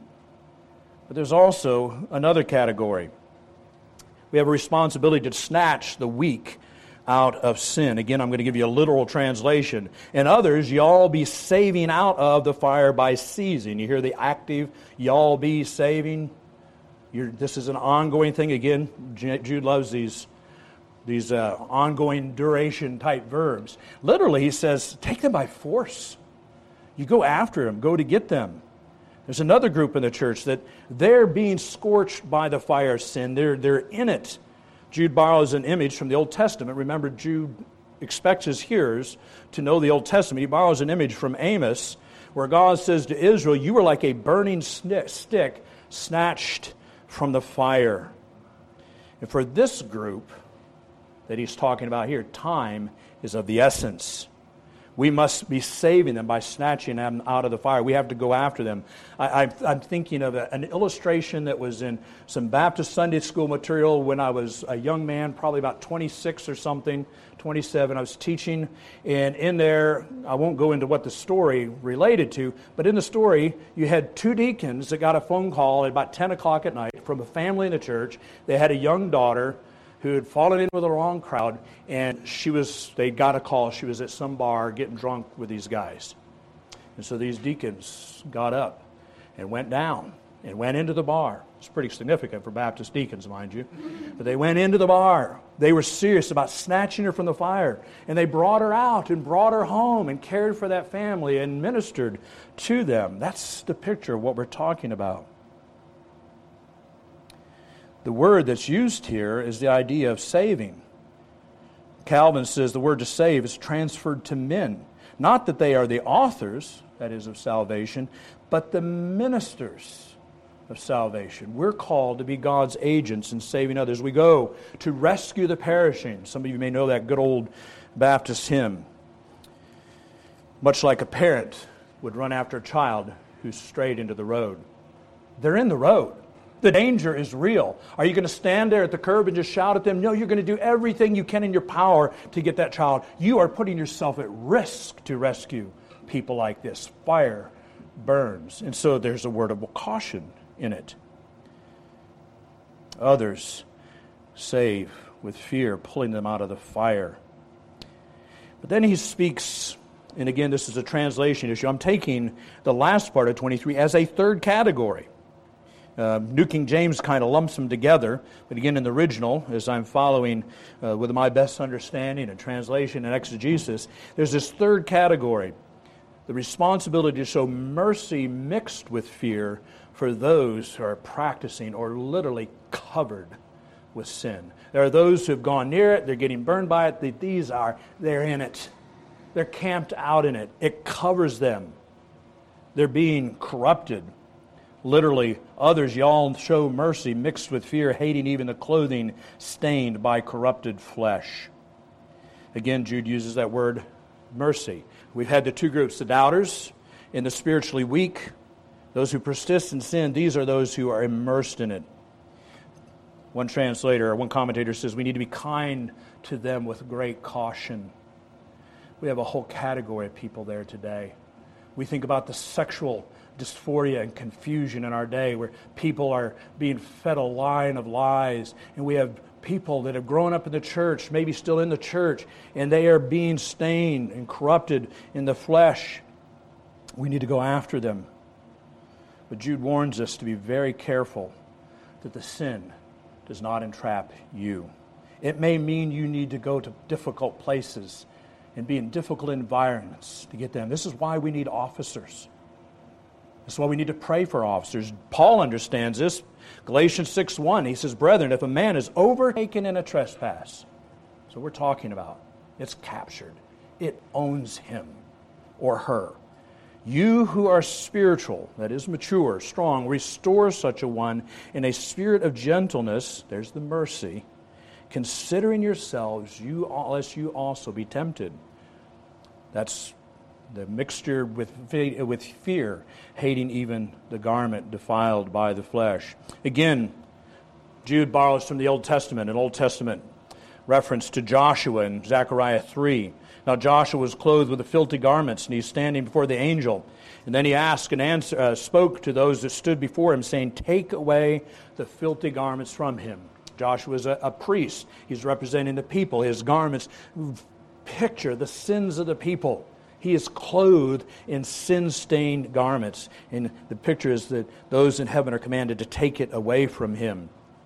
But there's also another category. We have a responsibility to snatch the weak out of sin. Again, I'm going to give you a literal translation. And others, y'all be saving out of the fire by seizing. You hear the active, y'all be saving. You're, this is an ongoing thing. Again, Jude loves these, these uh, ongoing duration type verbs. Literally, he says, take them by force. You go after them, go to get them. There's another group in the church that they're being scorched by the fire of sin. They're, they're in it. Jude borrows an image from the Old Testament. Remember, Jude expects his hearers to know the Old Testament. He borrows an image from Amos where God says to Israel, you are like a burning stick snatched from the fire. And for this group that he's talking about here, time is of the essence. We must be saving them by snatching them out of the fire. We have to go after them. I, I, I'm thinking of a, an illustration that was in some Baptist Sunday school material when I was a young man, probably about twenty-six or something, twenty-seven. I was teaching, and in there, I won't go into what the story related to, but in the story, you had two deacons that got a phone call at about ten o'clock at night from a family in the church. They had a young daughter who had fallen in with the wrong crowd, and she was, they got a call, she was at some bar getting drunk with these guys. And so these deacons got up and went down and went into the bar. It's pretty significant for Baptist deacons, mind you. But they went into the bar. They were serious about snatching her from the fire, and they brought her out and brought her home and cared for that family and ministered to them. That's the picture of what we're talking about. The word that's used here is the idea of saving. Calvin says the word to save is transferred to men. Not that they are the authors, that is, of salvation, but the ministers of salvation. We're called to be God's agents in saving others. We go to rescue the perishing. Some of you may know that good old Baptist hymn. Much like a parent would run after a child who's strayed into the road. They're in the road. The danger is real. Are you going to stand there at the curb and just shout at them? No, you're going to do everything you can in your power to get that child. You are putting yourself at risk to rescue people like this. Fire burns. And so there's a word of caution in it. Others save with fear, pulling them out of the fire. But then he speaks, and again, this is a translation issue. I'm taking the last part of twenty-three as a third category. Uh, New King James kind of lumps them together, but again in the original, as I'm following uh, with my best understanding and translation and exegesis, there's this third category, the responsibility to show mercy mixed with fear for those who are practicing or literally covered with sin. There are those who have gone near it, they're getting burned by it. These are, they're in it. They're camped out in it. It covers them. They're being corrupted. Literally, others, y'all show mercy mixed with fear, hating even the clothing stained by corrupted flesh. Again, Jude uses that word mercy. We've had the two groups, the doubters and the spiritually weak. Those who persist in sin, these are those who are immersed in it. One translator or one commentator says we need to be kind to them with great caution. We have a whole category of people there today. We think about the sexual dysphoria and confusion in our day where people are being fed a line of lies, and we have people that have grown up in the church, maybe still in the church, and they are being stained and corrupted in the flesh. We need to go after them. But Jude warns us to be very careful that the sin does not entrap you. It may mean you need to go to difficult places and be in difficult environments to get them. This is why we need officers. This is why we need to pray for officers. Paul understands this. Galatians six one, he says, "Brethren, if a man is overtaken in a trespass," so we're talking about, it's captured. It owns him or her. "You who are spiritual," that is mature, strong, "restore such a one in a spirit of gentleness," there's the mercy, "considering yourselves, you lest you also be tempted." That's the mixture with with fear, hating even the garment defiled by the flesh. Again, Jude borrows from the Old Testament, an Old Testament reference to Joshua in Zechariah three. Now Joshua was clothed with the filthy garments, and he's standing before the angel. And then he asked and answer, uh, spoke to those that stood before him, saying, "Take away the filthy garments from him." Joshua is a, a priest. He's representing the people. His garments picture the sins of the people. He is clothed in sin-stained garments. And the picture is that those in heaven are commanded to take it away from him.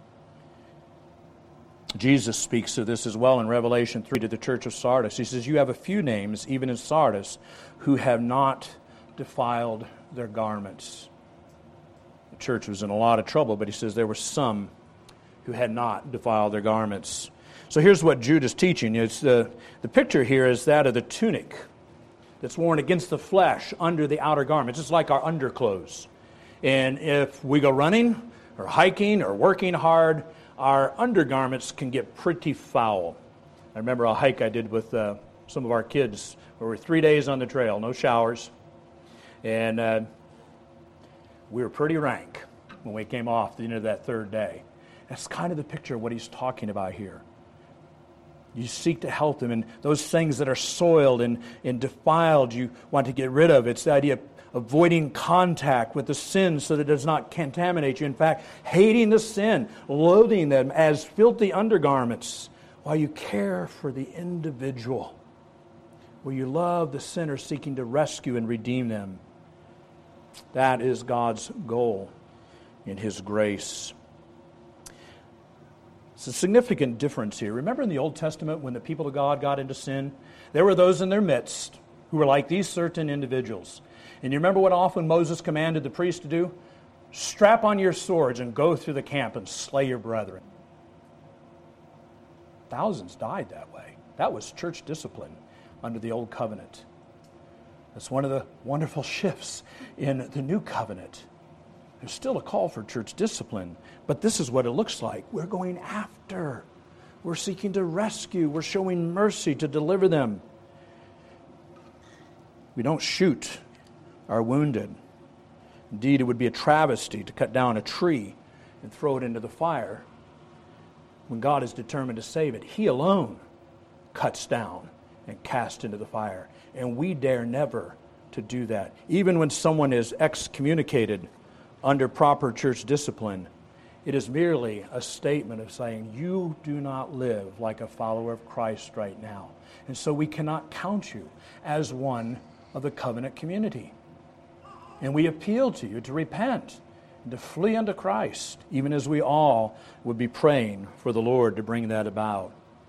Jesus speaks of this as well in Revelation three to the church of Sardis. He says, "You have a few names, even in Sardis, who have not defiled their garments." The church was in a lot of trouble, but he says there were some who had not defiled their garments. So here's what Jude is teaching. It's the, the picture here is that of the tunic that's worn against the flesh under the outer garments. It's like our underclothes. And if we go running or hiking or working hard, our undergarments can get pretty foul. I remember a hike I did with uh, some of our kids. We were three days on the trail, no showers. And uh, we were pretty rank when we came off the end of that third day. That's kind of the picture of what he's talking about here. You seek to help them, and those things that are soiled and, and defiled you want to get rid of. It's the idea of avoiding contact with the sin so that it does not contaminate you. In fact, hating the sin, loathing them as filthy undergarments, while you care for the individual, where you love the sinner seeking to rescue and redeem them. That is God's goal in His grace. It's a significant difference here. Remember in the Old Testament when the people of God got into sin? There were those in their midst who were like these certain individuals. And you remember what often Moses commanded the priests to do? Strap on your swords and go through the camp and slay your brethren. Thousands died that way. That was church discipline under the Old Covenant. That's one of the wonderful shifts in the New Covenant. There's still a call for church discipline, but this is what it looks like. We're going after. We're seeking to rescue. We're showing mercy to deliver them. We don't shoot our wounded. Indeed, it would be a travesty to cut down a tree and throw it into the fire when God is determined to save it. He alone cuts down and casts into the fire, and we dare never to do that. Even when someone is excommunicated under proper church discipline, it is merely a statement of saying, you do not live like a follower of Christ right now. And so we cannot count you as one of the covenant community. And we appeal to you to repent and to flee unto Christ, even as we all would be praying for the Lord to bring that about.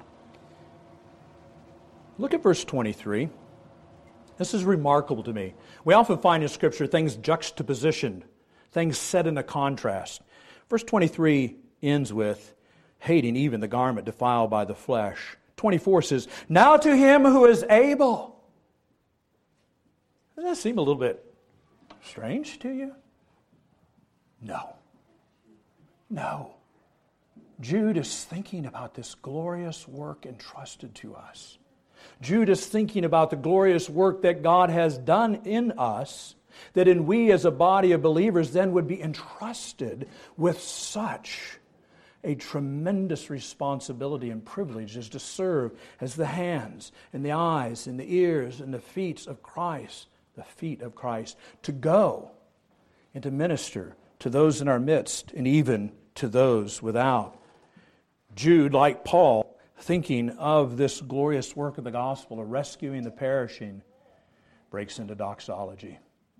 Look at verse twenty-three. This is remarkable to me. We often find in Scripture things juxtapositioned, things set in a contrast. Verse twenty-three ends with, hating even the garment defiled by the flesh. twenty-four says, now to him who is able. Does that seem a little bit strange to you? No. No. Jude is thinking about this glorious work entrusted to us. Jude is thinking about the glorious work that God has done in us, that in we as a body of believers then would be entrusted with such a tremendous responsibility and privilege as to serve as the hands and the eyes and the ears and the feet of Christ, the feet of Christ, to go and to minister to those in our midst and even to those without. Jude, like Paul, thinking of this glorious work of the gospel of rescuing the perishing, breaks into doxology.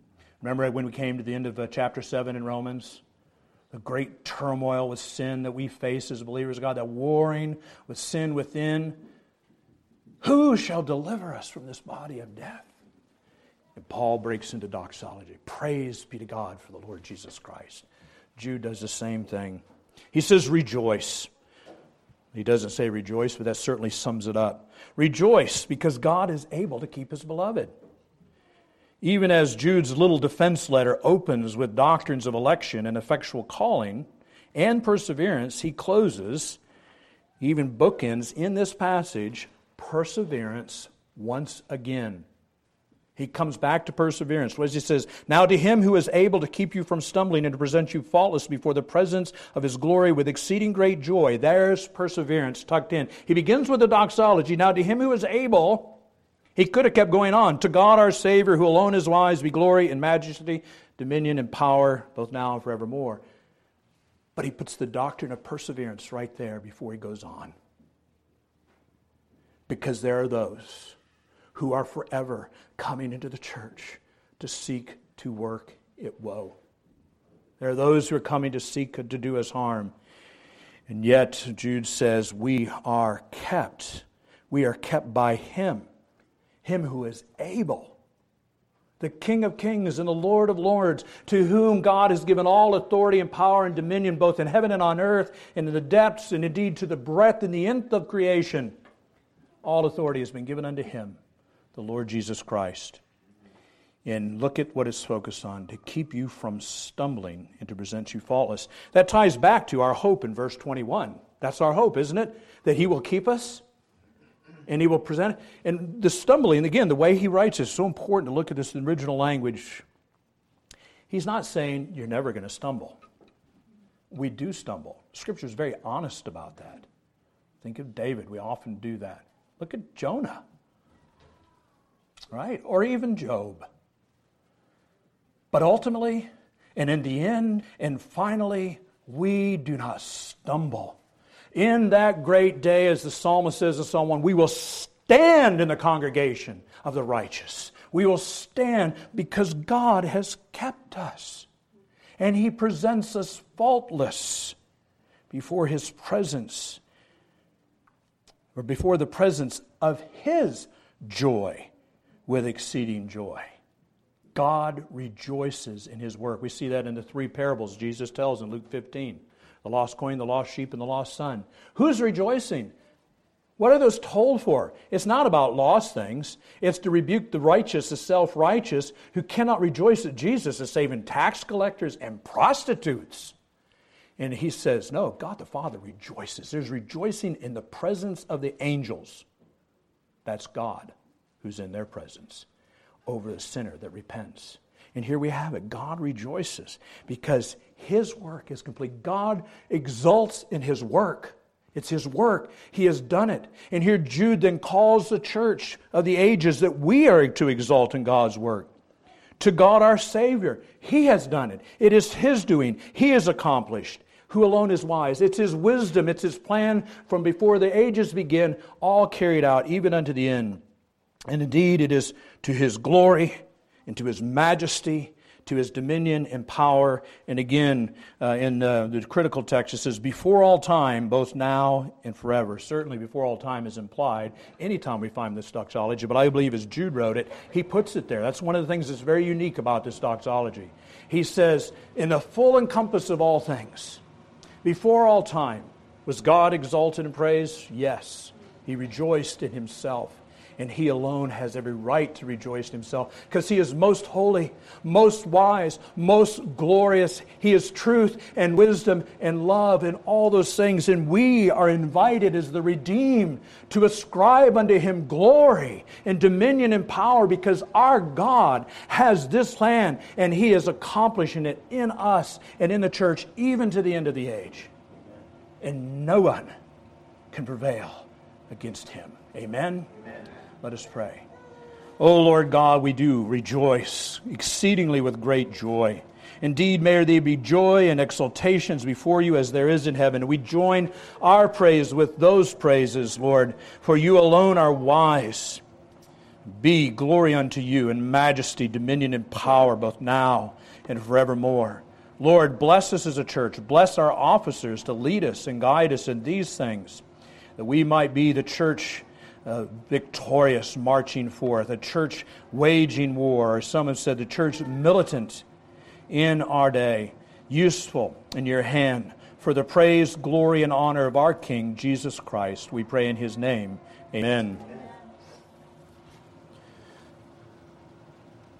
Remember when we came to the end of uh, chapter seven in Romans? The great turmoil with sin that we face as believers of God, that warring with sin within. Who shall deliver us from this body of death? And Paul breaks into doxology. Praise be to God for the Lord Jesus Christ. Jude does the same thing. He says, rejoice. He doesn't say rejoice, but that certainly sums it up. Rejoice because God is able to keep His beloved. Even as Jude's little defense letter opens with doctrines of election and effectual calling and perseverance, he closes, even bookends in this passage, perseverance once again. He comes back to perseverance. What he says, now to Him who is able to keep you from stumbling and to present you faultless before the presence of His glory with exceeding great joy. There's perseverance tucked in. He begins with the doxology. Now to Him who is able... He could have kept going on. To God our Savior, who alone is wise, be glory and majesty, dominion and power, both now and forevermore. But he puts the doctrine of perseverance right there before he goes on. Because there are those who are forever coming into the church to seek to work it woe. There are those who are coming to seek to do us harm. And yet, Jude says, we are kept. We are kept by Him. Him who is able, the King of kings and the Lord of lords, to whom God has given all authority and power and dominion, both in heaven and on earth, and in the depths, and indeed to the breadth and the nth of creation. All authority has been given unto Him, the Lord Jesus Christ. And look at what it's focused on, to keep you from stumbling and to present you faultless. That ties back to our hope in verse twenty-one. That's our hope, isn't it? That He will keep us. And He will present it. And the stumbling, again, the way he writes is so important to look at this original language. He's not saying you're never going to stumble. We do stumble. Scripture is very honest about that. Think of David. We often do that. Look at Jonah. Right? Or even Job. But ultimately, and in the end, and finally, we do not stumble. In that great day, as the psalmist says in Psalm one, we will stand in the congregation of the righteous. We will stand because God has kept us. And He presents us faultless before His presence, or before the presence of His joy with exceeding joy. God rejoices in His work. We see that in the three parables Jesus tells in Luke fifteen. The lost coin, the lost sheep, and the lost son. Who's rejoicing? What are those told for? It's not about lost things. It's to rebuke the righteous, the self-righteous, who cannot rejoice that Jesus is saving tax collectors and prostitutes. And He says, no, God the Father rejoices. There's rejoicing in the presence of the angels. That's God who's in their presence over the sinner that repents. And here we have it. God rejoices because His work is complete. God exults in His work. It's His work. He has done it. And here Jude then calls the church of the ages that we are to exult in God's work. To God our Savior. He has done it. It is His doing. He has accomplished. Who alone is wise. It's His wisdom. It's His plan from before the ages begin, all carried out even unto the end. And indeed it is to His glory and to His majesty, to His dominion and power. And again, uh, in uh, the critical text, it says, before all time, both now and forever. Certainly before all time is implied anytime we find this doxology, but I believe as Jude wrote it, he puts it there. That's one of the things that's very unique about this doxology. He says, in the full encompass of all things, before all time, was God exalted and praised? Yes. He rejoiced in Himself. And He alone has every right to rejoice in Himself because He is most holy, most wise, most glorious. He is truth and wisdom and love and all those things. And we are invited as the redeemed to ascribe unto Him glory and dominion and power because our God has this plan and He is accomplishing it in us and in the church even to the end of the age. And no one can prevail against Him. Amen? Amen. Let us pray. O Lord God, we do rejoice exceedingly with great joy. Indeed, may there be joy and exultations before You as there is in heaven. We join our praise with those praises, Lord, for You alone are wise. be glory unto you in majesty, dominion, and power, both now and forevermore. Lord, bless us as a church. Bless our officers to lead us and guide us in these things, that we might be the church uh, victorious, marching forth, a church waging war, or some have said the church militant in our day, useful in your hand, for the praise, glory, and honor of our King, Jesus Christ. We pray in his name. Amen.